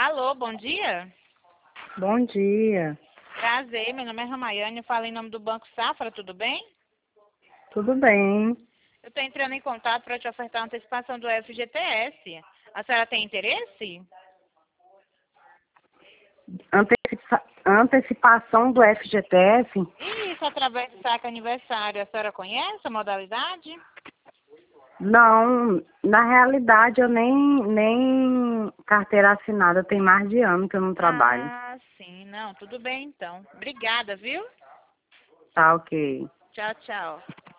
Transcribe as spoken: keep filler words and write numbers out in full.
Alô, bom dia. Bom dia. Prazer, meu nome é Ramayane, eu falo em nome do Banco Safra, tudo bem? Tudo bem? Eu estou entrando em contato para te ofertar uma antecipação do F G T S. A senhora tem interesse? Antecipa antecipação do F G T S? Isso, através do saque aniversário. A senhora conhece a modalidade? Não, na realidade eu nem, nem carteira assinada, tem mais de ano que eu não trabalho. Ah, sim, não, tudo bem então. Obrigada, viu? Tá ok. Tchau, tchau.